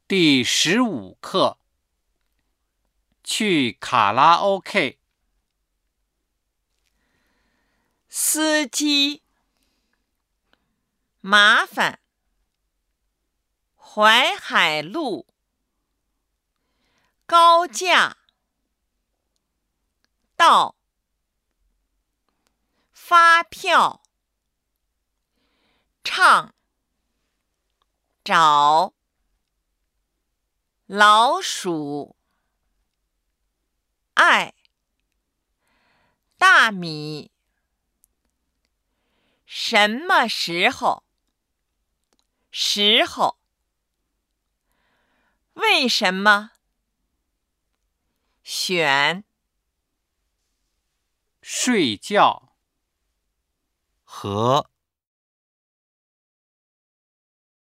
第15课，去卡拉 OK。 司机，麻烦，淮海路，高架，到，发票，唱，找，老鼠，爱，大米，什么时候？时候，为什么？选， 睡觉， 和